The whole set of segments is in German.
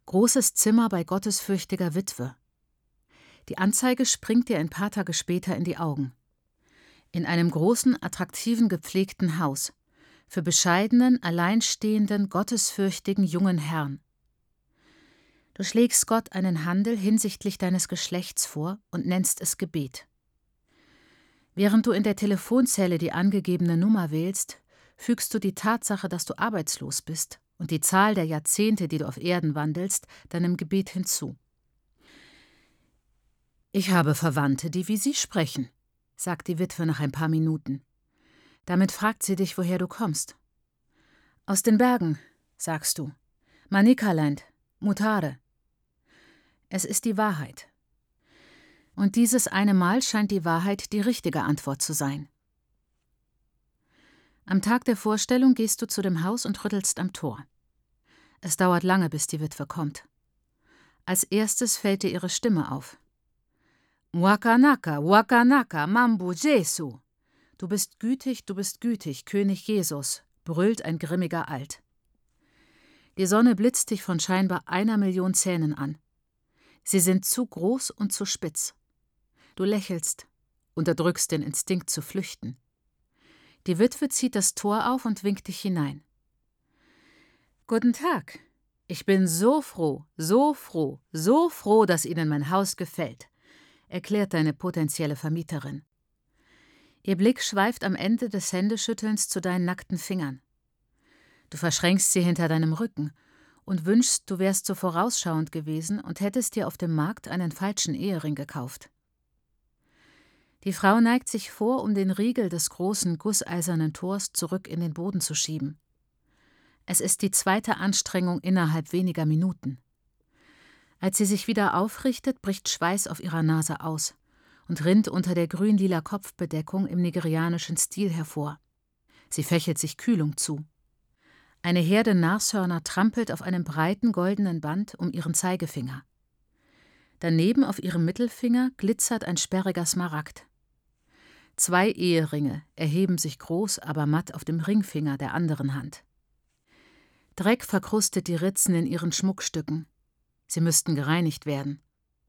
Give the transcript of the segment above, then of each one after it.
Großes Zimmer bei gottesfürchtiger Witwe. Die Anzeige springt dir ein paar Tage später in die Augen. In einem großen, attraktiven, gepflegten Haus. Für bescheidenen, alleinstehenden, gottesfürchtigen jungen Herrn. Du schlägst Gott einen Handel hinsichtlich deines Geschlechts vor und nennst es Gebet. Während du in der Telefonzelle die angegebene Nummer wählst, fügst du die Tatsache, dass du arbeitslos bist und die Zahl der Jahrzehnte, die du auf Erden wandelst, deinem Gebet hinzu. »Ich habe Verwandte, die wie Sie sprechen«, sagt die Witwe nach ein paar Minuten. Damit fragt sie dich, woher du kommst. »Aus den Bergen«, sagst du. »Manikaland, Mutare.« Es ist die Wahrheit. Und dieses eine Mal scheint die Wahrheit die richtige Antwort zu sein. Am Tag der Vorstellung gehst du zu dem Haus und rüttelst am Tor. Es dauert lange, bis die Witwe kommt. Als erstes fällt dir ihre Stimme auf. Wakanaka, Mambu Jesu. Du bist gütig, König Jesus, brüllt ein grimmiger Alt. Die Sonne blitzt dich von scheinbar 1 Million Zähnen an. Sie sind zu groß und zu spitz. Du lächelst, unterdrückst den Instinkt zu flüchten. Die Witwe zieht das Tor auf und winkt dich hinein. »Guten Tag. Ich bin so froh, dass Ihnen mein Haus gefällt«, erklärt deine potenzielle Vermieterin. Ihr Blick schweift am Ende des Händeschüttelns zu deinen nackten Fingern. Du verschränkst sie hinter deinem Rücken und wünschst, du wärst so vorausschauend gewesen und hättest dir auf dem Markt einen falschen Ehering gekauft. Die Frau neigt sich vor, um den Riegel des großen, gusseisernen Tors zurück in den Boden zu schieben. Es ist die zweite Anstrengung innerhalb weniger Minuten. Als sie sich wieder aufrichtet, bricht Schweiß auf ihrer Nase aus und rinnt unter der grün-lila Kopfbedeckung im nigerianischen Stil hervor. Sie fächelt sich Kühlung zu. Eine Herde Nashörner trampelt auf einem breiten goldenen Band um ihren Zeigefinger. Daneben auf ihrem Mittelfinger glitzert ein sperriger Smaragd. 2 Eheringe erheben sich groß, aber matt auf dem Ringfinger der anderen Hand. Dreck verkrustet die Ritzen in ihren Schmuckstücken. Sie müssten gereinigt werden.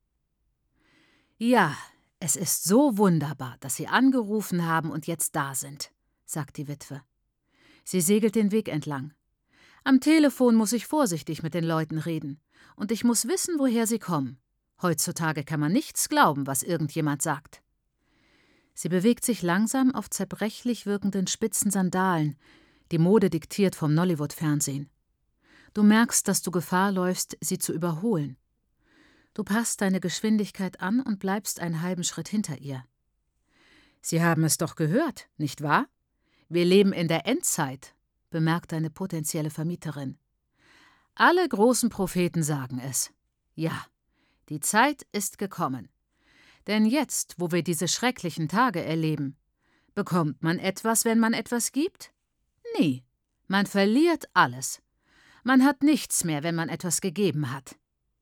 »Ja, es ist so wunderbar, dass Sie angerufen haben und jetzt da sind«, sagt die Witwe. Sie segelt den Weg entlang. »Am Telefon muss ich vorsichtig mit den Leuten reden. Und ich muss wissen, woher sie kommen. Heutzutage kann man nichts glauben, was irgendjemand sagt.« Sie bewegt sich langsam auf zerbrechlich wirkenden spitzen Sandalen, die Mode diktiert vom Nollywood-Fernsehen. Du merkst, dass du Gefahr läufst, sie zu überholen. Du passt deine Geschwindigkeit an und bleibst einen halben Schritt hinter ihr. »Sie haben es doch gehört, nicht wahr? Wir leben in der Endzeit«, bemerkt deine potenzielle Vermieterin. »Alle großen Propheten sagen es. Ja, die Zeit ist gekommen. Denn jetzt, wo wir diese schrecklichen Tage erleben, bekommt man etwas, wenn man etwas gibt? Nie. Man verliert alles. Man hat nichts mehr, wenn man etwas gegeben hat.«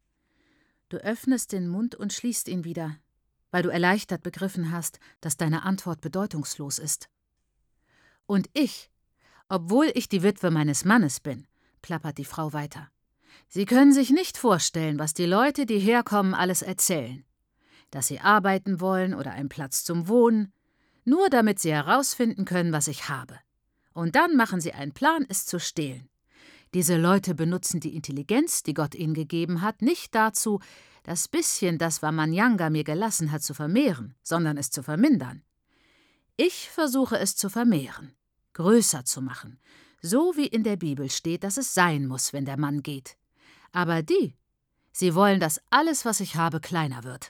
Du öffnest den Mund und schließt ihn wieder, weil du erleichtert begriffen hast, dass deine Antwort bedeutungslos ist. »Und ich, obwohl ich die Witwe meines Mannes bin«, plappert die Frau weiter. »Sie können sich nicht vorstellen, was die Leute, die herkommen, alles erzählen. Dass sie arbeiten wollen oder einen Platz zum Wohnen, nur damit sie herausfinden können, was ich habe. Und dann machen sie einen Plan, es zu stehlen. Diese Leute benutzen die Intelligenz, die Gott ihnen gegeben hat, nicht dazu, das bisschen, das Wamanyanga mir gelassen hat, zu vermehren, sondern es zu vermindern. Ich versuche es zu vermehren, größer zu machen, so wie in der Bibel steht, dass es sein muss, wenn der Mann geht. Aber sie wollen, dass alles, was ich habe, kleiner wird.«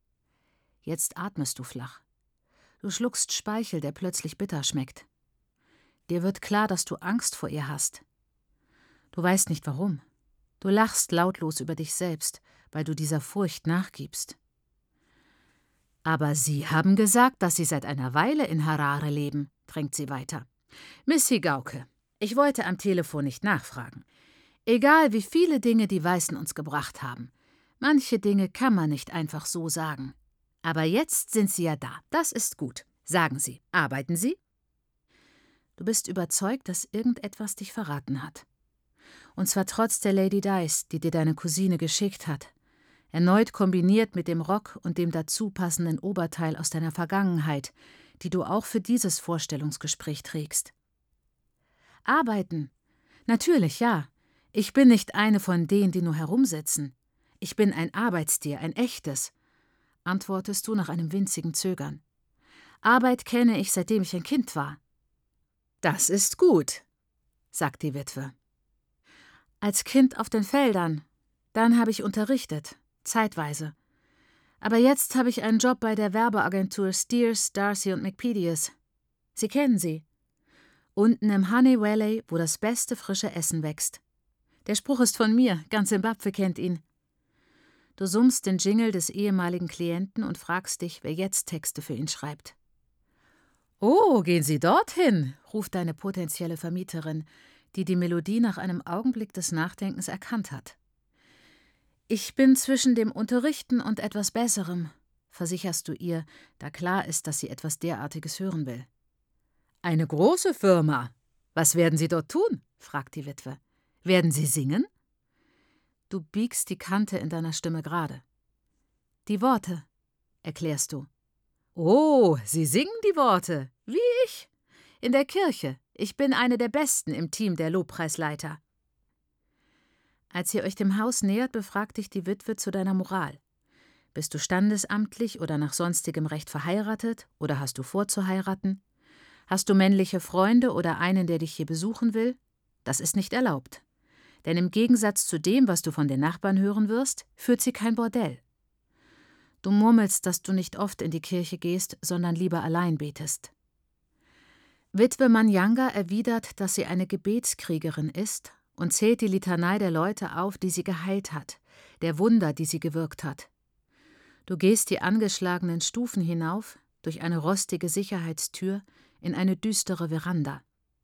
Jetzt atmest du flach. Du schluckst Speichel, der plötzlich bitter schmeckt. Dir wird klar, dass du Angst vor ihr hast. Du weißt nicht warum. Du lachst lautlos über dich selbst, weil du dieser Furcht nachgibst. »Aber Sie haben gesagt, dass Sie seit einer Weile in Harare leben«, drängt sie weiter. »Miss Higauke, ich wollte am Telefon nicht nachfragen. Egal, wie viele Dinge die Weißen uns gebracht haben. Manche Dinge kann man nicht einfach so sagen. Aber jetzt sind Sie ja da. Das ist gut. Sagen Sie, arbeiten Sie?« Du bist überzeugt, dass irgendetwas dich verraten hat. Und zwar trotz der Lady Dice, die dir deine Cousine geschickt hat. Erneut kombiniert mit dem Rock und dem dazu passenden Oberteil aus deiner Vergangenheit, die du auch für dieses Vorstellungsgespräch trägst. Arbeiten? Natürlich, ja. Ich bin nicht eine von denen, die nur herumsitzen. Ich bin ein Arbeitstier, ein echtes, antwortest du nach einem winzigen Zögern. Arbeit kenne ich, seitdem ich ein Kind war. Das ist gut, sagt die Witwe. Als Kind auf den Feldern. Dann habe ich unterrichtet, zeitweise. Aber jetzt habe ich einen Job bei der Werbeagentur Steers, Darcy und McPedius. Sie kennen sie. Unten im Honey Valley, wo das beste frische Essen wächst. Der Spruch ist von mir, ganz Simbabwe kennt ihn. Du summst den Jingle des ehemaligen Klienten und fragst dich, wer jetzt Texte für ihn schreibt. »Oh, gehen Sie dorthin«, ruft deine potenzielle Vermieterin, die die Melodie nach einem Augenblick des Nachdenkens erkannt hat. »Ich bin zwischen dem Unterrichten und etwas Besserem«, versicherst du ihr, da klar ist, dass sie etwas derartiges hören will. »Eine große Firma. Was werden Sie dort tun?« fragt die Witwe. »Werden Sie singen?« Du biegst die Kante in deiner Stimme gerade. »Die Worte«, erklärst du. »Oh, Sie singen die Worte, wie ich. In der Kirche. Ich bin eine der Besten im Team der Lobpreisleiter.« Als ihr euch dem Haus nähert, befragt dich die Witwe zu deiner Moral. Bist du standesamtlich oder nach sonstigem Recht verheiratet oder hast du vor zu heiraten? Hast du männliche Freunde oder einen, der dich hier besuchen will? Das ist nicht erlaubt. Denn im Gegensatz zu dem, was du von den Nachbarn hören wirst, führt sie kein Bordell. Du murmelst, dass du nicht oft in die Kirche gehst, sondern lieber allein betest. Witwe Manyanga erwidert, dass sie eine Gebetskriegerin ist und zählt die Litanei der Leute auf, die sie geheilt hat, der Wunder, die sie gewirkt hat. Du gehst die angeschlagenen Stufen hinauf, durch eine rostige Sicherheitstür, in eine düstere Veranda.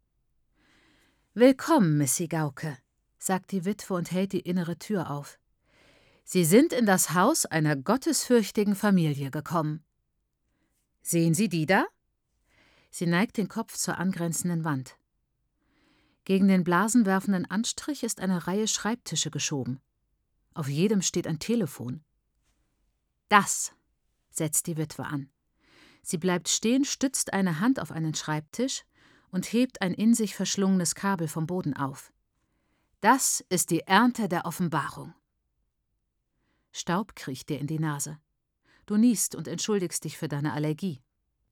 »Willkommen, Missy Gauke«, sagt die Witwe und hält die innere Tür auf. »Sie sind in das Haus einer gottesfürchtigen Familie gekommen.« »Sehen Sie die da?« Sie neigt den Kopf zur angrenzenden Wand. Gegen den blasenwerfenden Anstrich ist eine Reihe Schreibtische geschoben. Auf jedem steht ein Telefon. »Das«, setzt die Witwe an. Sie bleibt stehen, stützt eine Hand auf einen Schreibtisch und hebt ein in sich verschlungenes Kabel vom Boden auf. »Das ist die Ernte der Offenbarung.« Staub kriecht dir in die Nase. Du niest und entschuldigst dich für deine Allergie.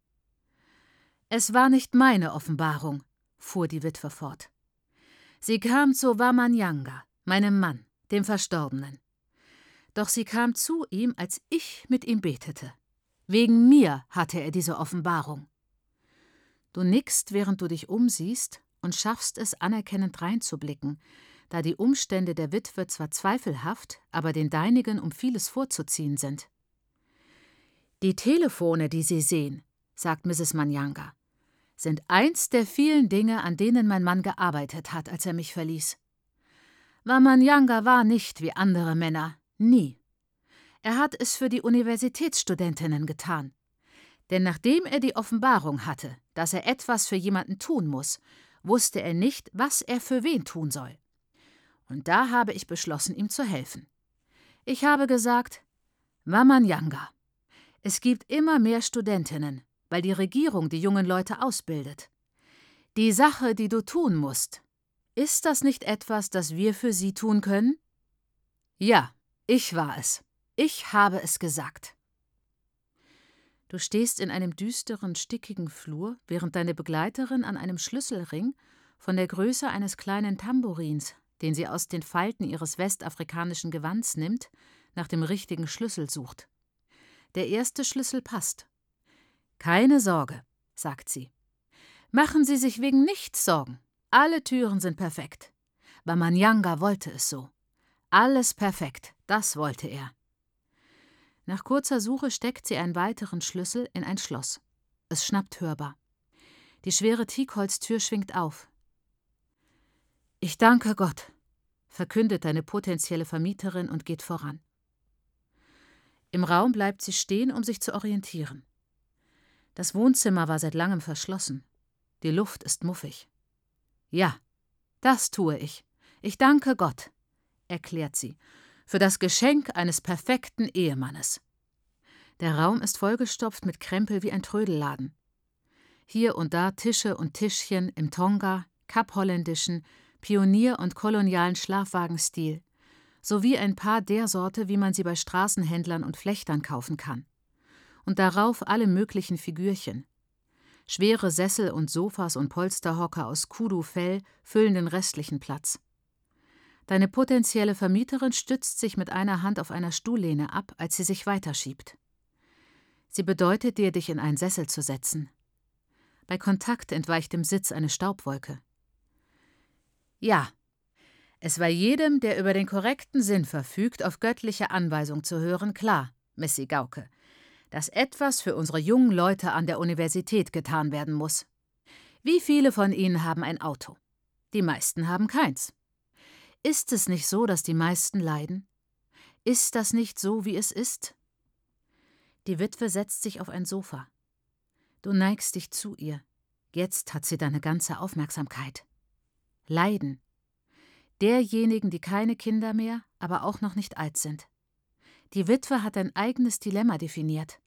»Es war nicht meine Offenbarung«, fuhr die Witwe fort. »Sie kam zu Wamanyanga, meinem Mann, dem Verstorbenen. Doch sie kam zu ihm, als ich mit ihm betete. Wegen mir hatte er diese Offenbarung.« Du nickst, während du dich umsiehst und schaffst es, anerkennend reinzublicken, da die Umstände der Witwe zwar zweifelhaft, aber den deinigen um vieles vorzuziehen sind. »Die Telefone, die Sie sehen«, sagt Mrs. Manyanga, »sind eins der vielen Dinge, an denen mein Mann gearbeitet hat, als er mich verließ. Wamanyanga war nicht wie andere Männer, nie. Er hat es für die Universitätsstudentinnen getan. Denn nachdem er die Offenbarung hatte, dass er etwas für jemanden tun muss, wusste er nicht, was er für wen tun soll. Und da habe ich beschlossen, ihm zu helfen. Ich habe gesagt, Wamanyanga, es gibt immer mehr Studentinnen, weil die Regierung die jungen Leute ausbildet. Die Sache, die du tun musst, ist das nicht etwas, das wir für sie tun können?« »Ja, ich war es. Ich habe es gesagt.« Du stehst in einem düsteren, stickigen Flur, während deine Begleiterin an einem Schlüsselring von der Größe eines kleinen Tambourins, den sie aus den Falten ihres westafrikanischen Gewands nimmt, nach dem richtigen Schlüssel sucht. Der erste Schlüssel passt. »Keine Sorge«, sagt sie. »Machen Sie sich wegen nichts Sorgen. Alle Türen sind perfekt. Wamanyanga wollte es so. Alles perfekt, das wollte er.« Nach kurzer Suche steckt sie einen weiteren Schlüssel in ein Schloss. Es schnappt hörbar. Die schwere Teakholztür schwingt auf. »Ich danke Gott«, verkündet deine potenzielle Vermieterin und geht voran. Im Raum bleibt sie stehen, um sich zu orientieren. Das Wohnzimmer war seit langem verschlossen. Die Luft ist muffig. »Ja, das tue ich. Ich danke Gott, erklärt sie, für das Geschenk eines perfekten Ehemannes. Der Raum ist vollgestopft mit Krempel wie ein Trödelladen. Hier und da Tische und Tischchen im Tonga, kapholländischen, Pionier- und kolonialen Schlafwagenstil, sowie ein paar der Sorte, wie man sie bei Straßenhändlern und Flechtern kaufen kann. Und darauf alle möglichen Figürchen. Schwere Sessel und Sofas und Polsterhocker aus Kudu-Fell füllen den restlichen Platz. Deine potenzielle Vermieterin stützt sich mit einer Hand auf einer Stuhllehne ab, als sie sich weiterschiebt. Sie bedeutet dir, dich in einen Sessel zu setzen. Bei Kontakt entweicht dem Sitz eine Staubwolke. Ja, es war jedem, der über den korrekten Sinn verfügt, auf göttliche Anweisung zu hören, klar, Missy Gauke, dass etwas für unsere jungen Leute an der Universität getan werden muss. Wie viele von ihnen haben ein Auto? Die meisten haben keins. Ist es nicht so, dass die meisten leiden? Ist das nicht so, wie es ist? Die Witwe setzt sich auf ein Sofa. Du neigst dich zu ihr. Jetzt hat sie deine ganze Aufmerksamkeit. Leiden. Derjenigen, die keine Kinder mehr, aber auch noch nicht alt sind. Die Witwe hat ein eigenes Dilemma definiert.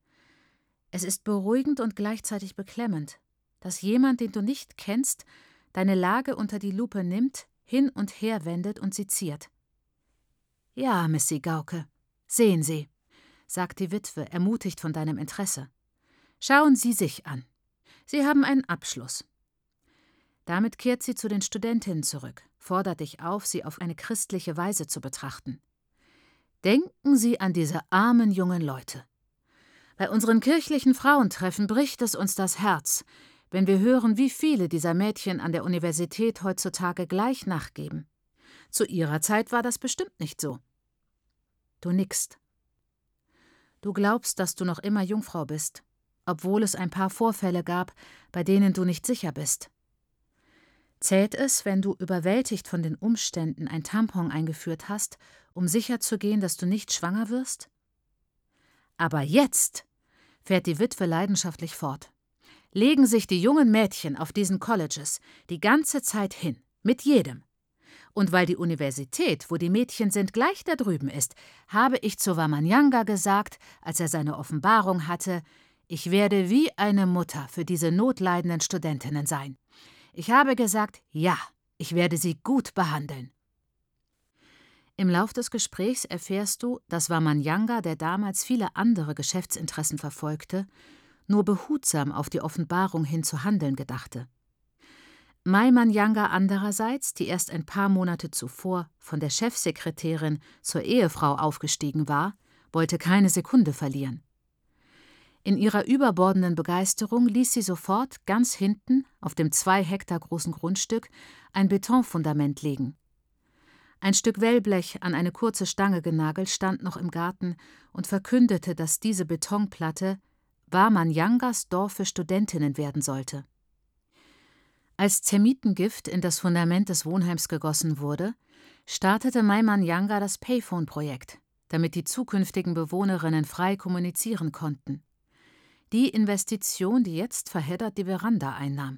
Es ist beruhigend und gleichzeitig beklemmend, dass jemand, den du nicht kennst, deine Lage unter die Lupe nimmt, hin und her wendet und seziert. »Ja, Missy Gauke, sehen Sie«, sagt die Witwe, ermutigt von deinem Interesse. »Schauen Sie sich an. Sie haben einen Abschluss.« Damit kehrt sie zu den Studentinnen zurück, fordert dich auf, sie auf eine christliche Weise zu betrachten. Denken Sie an diese armen jungen Leute. Bei unseren kirchlichen Frauentreffen bricht es uns das Herz, wenn wir hören, wie viele dieser Mädchen an der Universität heutzutage gleich nachgeben. Zu ihrer Zeit war das bestimmt nicht so. Du nickst. Du glaubst, dass du noch immer Jungfrau bist, obwohl es ein paar Vorfälle gab, bei denen du nicht sicher bist. Zählt es, wenn du überwältigt von den Umständen ein Tampon eingeführt hast, um sicherzugehen, dass du nicht schwanger wirst? Aber jetzt, fährt die Witwe leidenschaftlich fort, legen sich die jungen Mädchen auf diesen Colleges die ganze Zeit hin, mit jedem. Und weil die Universität, wo die Mädchen sind, gleich da drüben ist, habe ich zu Wamanyanga gesagt, als er seine Offenbarung hatte, ich werde wie eine Mutter für diese notleidenden Studentinnen sein. Ich habe gesagt, ja, ich werde sie gut behandeln. Im Lauf des Gesprächs erfährst du, dass Wamanyanga, der damals viele andere Geschäftsinteressen verfolgte, nur behutsam auf die Offenbarung hin zu handeln gedachte. Mai Manyanga andererseits, die erst ein paar Monate zuvor von der Chefsekretärin zur Ehefrau aufgestiegen war, wollte keine Sekunde verlieren. In ihrer überbordenden Begeisterung ließ sie sofort ganz hinten, auf dem 2 Hektar großen Grundstück, ein Betonfundament legen. Ein Stück Wellblech an eine kurze Stange genagelt stand noch im Garten und verkündete, dass diese Betonplatte Wamanyangas Dorf für Studentinnen werden sollte. Als Zermitengift in das Fundament des Wohnheims gegossen wurde, startete Mai Manyanga das Payphone-Projekt, damit die zukünftigen Bewohnerinnen frei kommunizieren konnten. Die Investition, die jetzt verheddert die Veranda einnahm.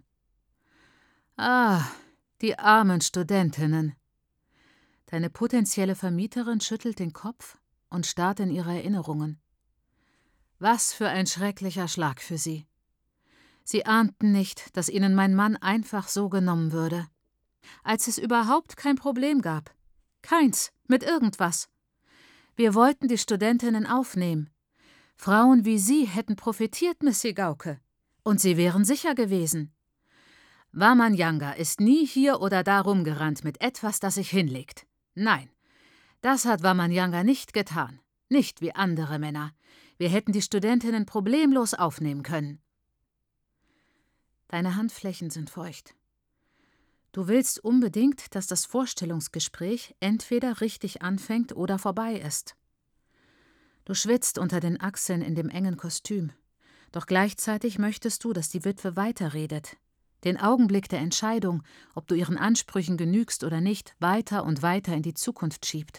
Ah, die armen Studentinnen. Deine potenzielle Vermieterin schüttelt den Kopf und starrt in ihre Erinnerungen. Was für ein schrecklicher Schlag für sie. Sie ahnten nicht, dass ihnen mein Mann einfach so genommen würde. Als es überhaupt kein Problem gab. Keins, mit irgendwas. Wir wollten die Studentinnen aufnehmen. Frauen wie Sie hätten profitiert, Missy Gauke. Und sie wären sicher gewesen. Wamanyanga ist nie hier oder da rumgerannt mit etwas, das sich hinlegt. Nein, das hat Wamanyanga nicht getan. Nicht wie andere Männer. Wir hätten die Studentinnen problemlos aufnehmen können. Deine Handflächen sind feucht. Du willst unbedingt, dass das Vorstellungsgespräch entweder richtig anfängt oder vorbei ist. Du schwitzt unter den Achseln in dem engen Kostüm. Doch gleichzeitig möchtest du, dass die Witwe weiterredet. Den Augenblick der Entscheidung, ob du ihren Ansprüchen genügst oder nicht, weiter und weiter in die Zukunft schiebt.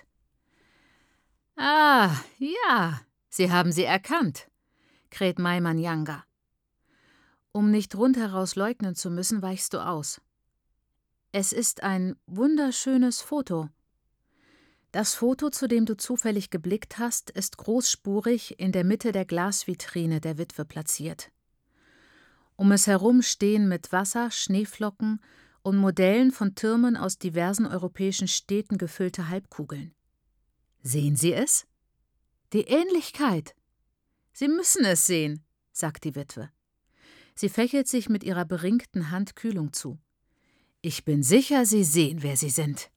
»Ah, ja, Sie haben sie erkannt«, kräht Mai Manyanga. Um nicht rundheraus leugnen zu müssen, weichst du aus. Es ist ein wunderschönes Foto. Das Foto, zu dem du zufällig geblickt hast, ist großspurig in der Mitte der Glasvitrine der Witwe platziert. Um es herum stehen mit Wasser, Schneeflocken und Modellen von Türmen aus diversen europäischen Städten gefüllte Halbkugeln. Sehen Sie es? Die Ähnlichkeit. Sie müssen es sehen, sagt die Witwe. Sie fächelt sich mit ihrer beringten Hand Kühlung zu. Ich bin sicher, Sie sehen, wer Sie sind.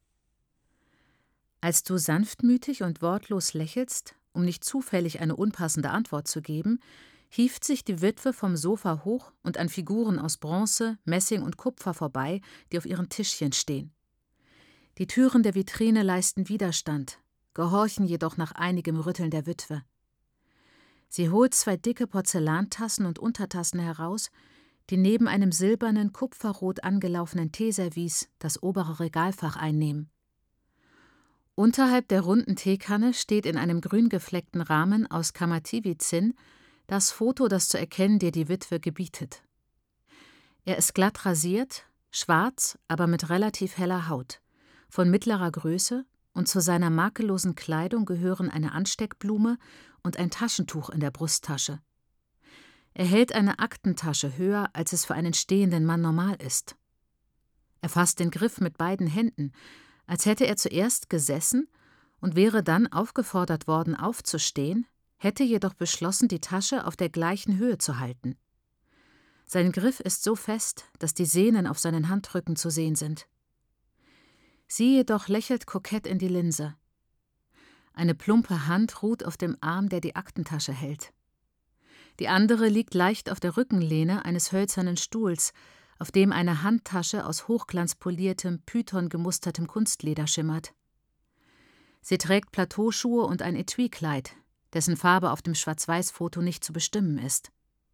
Als du sanftmütig und wortlos lächelst, um nicht zufällig eine unpassende Antwort zu geben, hieft sich die Witwe vom Sofa hoch und an Figuren aus Bronze, Messing und Kupfer vorbei, die auf ihren Tischchen stehen. Die Türen der Vitrine leisten Widerstand, gehorchen jedoch nach einigem Rütteln der Witwe. Sie holt 2 dicke Porzellantassen und Untertassen heraus, die neben einem silbernen, kupferrot angelaufenen Teeservice das obere Regalfach einnehmen. Unterhalb der runden Teekanne steht in einem grün gefleckten Rahmen aus Kamativi-Zinn das Foto, das zu erkennen dir die Witwe gebietet. Er ist glatt rasiert, schwarz, aber mit relativ heller Haut, von mittlerer Größe, und zu seiner makellosen Kleidung gehören eine Ansteckblume und ein Taschentuch in der Brusttasche. Er hält eine Aktentasche höher, als es für einen stehenden Mann normal ist. Er fasst den Griff mit beiden Händen, als hätte er zuerst gesessen und wäre dann aufgefordert worden, aufzustehen, hätte jedoch beschlossen, die Tasche auf der gleichen Höhe zu halten. Sein Griff ist so fest, dass die Sehnen auf seinen Handrücken zu sehen sind. Sie jedoch lächelt kokett in die Linse. Eine plumpe Hand ruht auf dem Arm, der die Aktentasche hält. Die andere liegt leicht auf der Rückenlehne eines hölzernen Stuhls, auf dem eine Handtasche aus hochglanzpoliertem, pythongemustertem Kunstleder schimmert. Sie trägt Plateauschuhe und ein Etui-Kleid, dessen Farbe auf dem Schwarz-Weiß-Foto nicht zu bestimmen ist.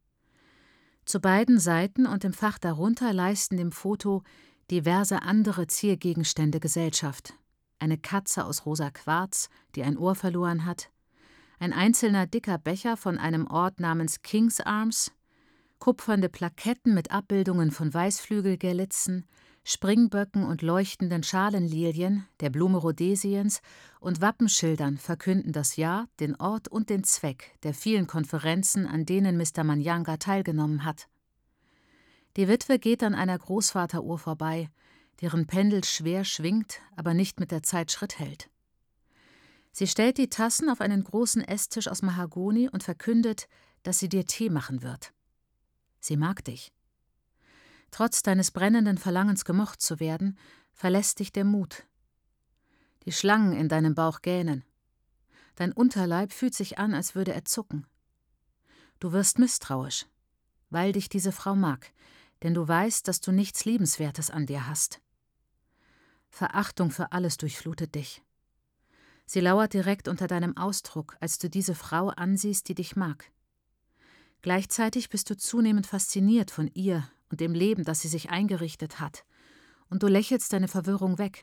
Zu beiden Seiten und im Fach darunter leisten dem Foto diverse andere Ziergegenstände Gesellschaft. Eine Katze aus rosa Quarz, die ein Ohr verloren hat, ein einzelner dicker Becher von einem Ort namens King's Arms, kupfernde Plaketten mit Abbildungen von Weißflügelgerlitzen, Springböcken und leuchtenden Schalenlilien, der Blume Rhodesiens und Wappenschildern verkünden das Jahr, den Ort und den Zweck der vielen Konferenzen, an denen Mr. Manyanga teilgenommen hat. Die Witwe geht an einer Großvateruhr vorbei, deren Pendel schwer schwingt, aber nicht mit der Zeit Schritt hält. Sie stellt die Tassen auf einen großen Esstisch aus Mahagoni und verkündet, dass sie dir Tee machen wird. Sie mag dich. Trotz deines brennenden Verlangens, gemocht zu werden, verlässt dich der Mut. Die Schlangen in deinem Bauch gähnen. Dein Unterleib fühlt sich an, als würde er zucken. Du wirst misstrauisch, weil dich diese Frau mag, denn du weißt, dass du nichts Liebenswertes an dir hast. Verachtung für alles durchflutet dich. Sie lauert direkt unter deinem Ausdruck, als du diese Frau ansiehst, die dich mag. Gleichzeitig bist du zunehmend fasziniert von ihr und dem Leben, das sie sich eingerichtet hat, und du lächelst deine Verwirrung weg.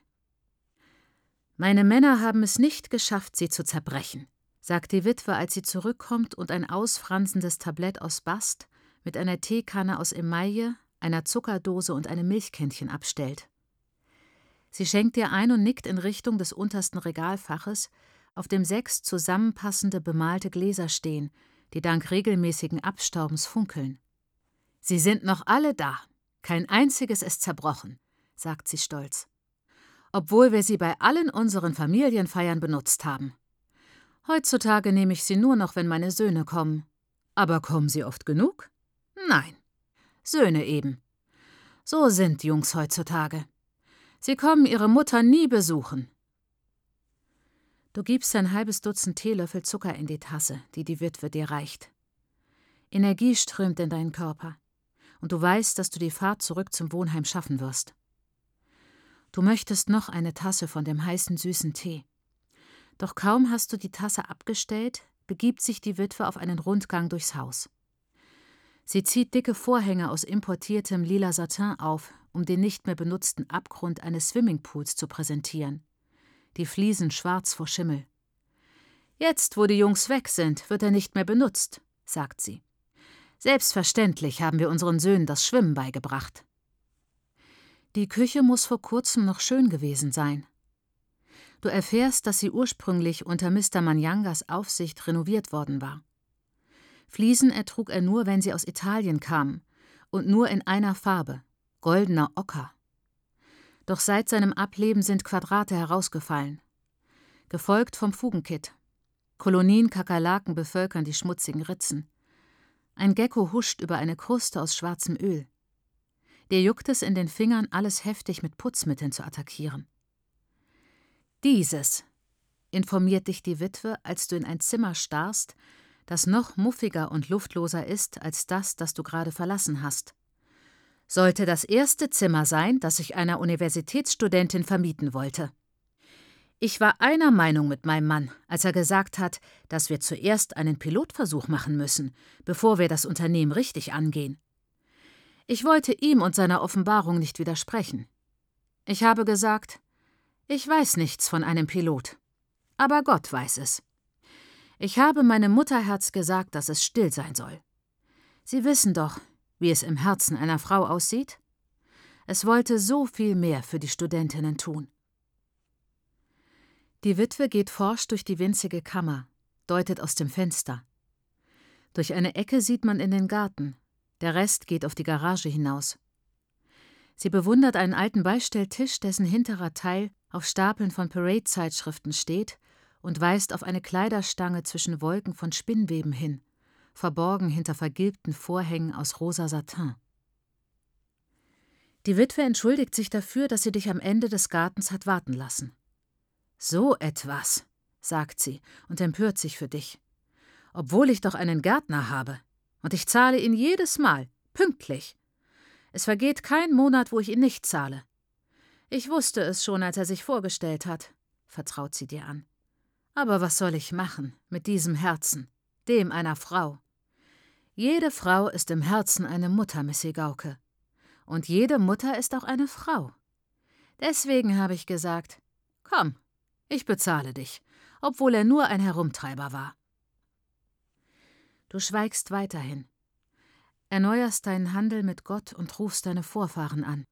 »Meine Männer haben es nicht geschafft, sie zu zerbrechen«, sagt die Witwe, als sie zurückkommt und ein ausfransendes Tablett aus Bast mit einer Teekanne aus Emaille, einer Zuckerdose und einem Milchkännchen abstellt. Sie schenkt dir ein und nickt in Richtung des untersten Regalfaches, auf dem 6 zusammenpassende bemalte Gläser stehen, die dank regelmäßigen Abstaubens funkeln. »Sie sind noch alle da. Kein einziges ist zerbrochen«, sagt sie stolz. »Obwohl wir sie bei allen unseren Familienfeiern benutzt haben. Heutzutage nehme ich sie nur noch, wenn meine Söhne kommen. Aber kommen sie oft genug? Nein. Söhne eben. So sind Jungs heutzutage. Sie kommen ihre Mutter nie besuchen.« Du gibst ein halbes Dutzend Teelöffel Zucker in die Tasse, die die Witwe dir reicht. Energie strömt in deinen Körper, und du weißt, dass du die Fahrt zurück zum Wohnheim schaffen wirst. Du möchtest noch eine Tasse von dem heißen, süßen Tee. Doch kaum hast du die Tasse abgestellt, begibt sich die Witwe auf einen Rundgang durchs Haus. Sie zieht dicke Vorhänge aus importiertem lila Satin auf, um den nicht mehr benutzten Abgrund eines Swimmingpools zu präsentieren. Die Fliesen schwarz vor Schimmel. »Jetzt, wo die Jungs weg sind, wird er nicht mehr benutzt«, sagt sie. »Selbstverständlich haben wir unseren Söhnen das Schwimmen beigebracht.« Die Küche muss vor kurzem noch schön gewesen sein. Du erfährst, dass sie ursprünglich unter Mr. Manyangas Aufsicht renoviert worden war. Fliesen ertrug er nur, wenn sie aus Italien kamen, und nur in einer Farbe, goldener Ocker. Doch seit seinem Ableben sind Quadrate herausgefallen, gefolgt vom Fugenkitt. Kolonien Kakerlaken bevölkern die schmutzigen Ritzen. Ein Gecko huscht über eine Kruste aus schwarzem Öl. Dir juckt es in den Fingern, alles heftig mit Putzmitteln zu attackieren. Dieses, informiert dich die Witwe, als du in ein Zimmer starrst, das noch muffiger und luftloser ist als das du gerade verlassen hast, sollte das erste Zimmer sein, das ich einer Universitätsstudentin vermieten wollte. Ich war einer Meinung mit meinem Mann, als er gesagt hat, dass wir zuerst einen Pilotversuch machen müssen, bevor wir das Unternehmen richtig angehen. Ich wollte ihm und seiner Offenbarung nicht widersprechen. Ich habe gesagt, ich weiß nichts von einem Pilot, aber Gott weiß es. Ich habe meinem Mutterherz gesagt, dass es still sein soll. Sie wissen doch, wie es im Herzen einer Frau aussieht. Es wollte so viel mehr für die Studentinnen tun. Die Witwe geht forsch durch die winzige Kammer, deutet aus dem Fenster. Durch eine Ecke sieht man in den Garten, der Rest geht auf die Garage hinaus. Sie bewundert einen alten Beistelltisch, dessen hinterer Teil auf Stapeln von Parade-Zeitschriften steht, und weist auf eine Kleiderstange zwischen Wolken von Spinnweben hin, verborgen hinter vergilbten Vorhängen aus rosa Satin. Die Witwe entschuldigt sich dafür, dass sie dich am Ende des Gartens hat warten lassen. »So etwas«, sagt sie und empört sich für dich. »Obwohl ich doch einen Gärtner habe. Und ich zahle ihn jedes Mal, pünktlich. Es vergeht kein Monat, wo ich ihn nicht zahle. Ich wusste es schon, als er sich vorgestellt hat«, vertraut sie dir an. »Aber was soll ich machen mit diesem Herzen, dem einer Frau? Jede Frau ist im Herzen eine Mutter, Missy Gauke. Und jede Mutter ist auch eine Frau. Deswegen habe ich gesagt, komm, ich bezahle dich, obwohl er nur ein Herumtreiber war.« Du schweigst weiterhin, erneuerst deinen Handel mit Gott und rufst deine Vorfahren an.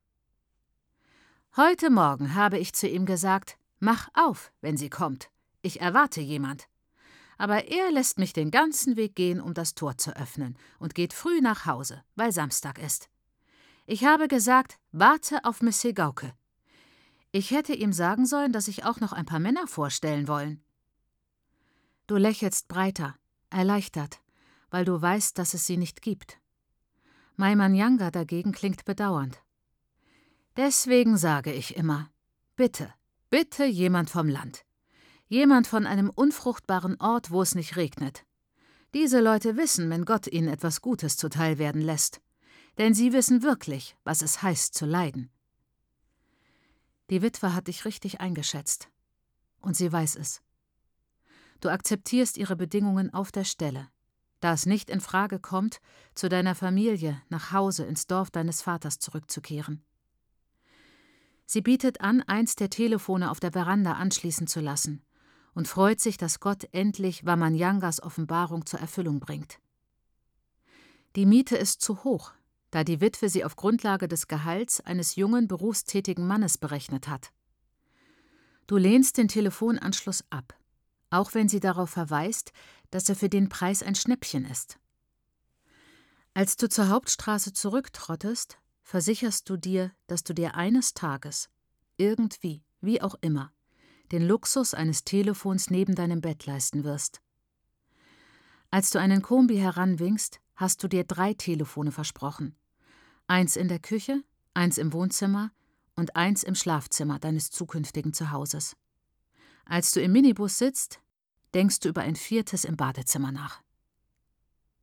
»Heute Morgen habe ich zu ihm gesagt, mach auf, wenn sie kommt. Ich erwarte jemand. Aber er lässt mich den ganzen Weg gehen, um das Tor zu öffnen, und geht früh nach Hause, weil Samstag ist. Ich habe gesagt, warte auf Missy Gauke. Ich hätte ihm sagen sollen, dass ich auch noch ein paar Männer vorstellen wollen.« Du lächelst breiter, erleichtert, weil du weißt, dass es sie nicht gibt. Mai Manyanga dagegen klingt bedauernd. »Deswegen sage ich immer, bitte, bitte jemand vom Land. Jemand von einem unfruchtbaren Ort, wo es nicht regnet. Diese Leute wissen, wenn Gott ihnen etwas Gutes zuteil werden lässt. Denn sie wissen wirklich, was es heißt zu leiden.« Die Witwe hat dich richtig eingeschätzt. Und sie weiß es. Du akzeptierst ihre Bedingungen auf der Stelle, da es nicht in Frage kommt, zu deiner Familie nach Hause ins Dorf deines Vaters zurückzukehren. Sie bietet an, eins der Telefone auf der Veranda anschließen zu lassen und freut sich, dass Gott endlich Wamanyangas Offenbarung zur Erfüllung bringt. Die Miete ist zu hoch, da die Witwe sie auf Grundlage des Gehalts eines jungen, berufstätigen Mannes berechnet hat. Du lehnst den Telefonanschluss ab, auch wenn sie darauf verweist, dass er für den Preis ein Schnäppchen ist. Als du zur Hauptstraße zurücktrottest, versicherst du dir, dass du dir eines Tages, irgendwie, wie auch immer, den Luxus eines Telefons neben deinem Bett leisten wirst. Als du einen Kombi heranwinkst, hast du dir 3 Telefone versprochen. 1 in der Küche, 1 im Wohnzimmer und 1 im Schlafzimmer deines zukünftigen Zuhauses. Als du im Minibus sitzt, denkst du über ein 4. im Badezimmer nach.